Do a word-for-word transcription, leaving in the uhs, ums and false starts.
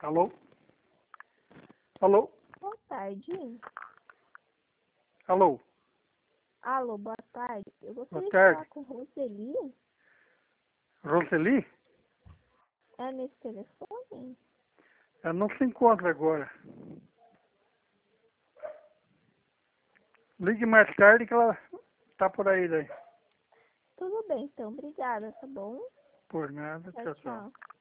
Alô? Alô? Boa tarde. Alô? Alô, boa tarde. Eu gostaria Boa de tarde. falar com Roseli. Roseli? É nesse telefone? Ela não se encontra agora. Ligue mais tarde que ela tá por aí daí. Tudo bem, então. Obrigada, tá bom? Por nada, Tchau, tchau, tchau. tchau.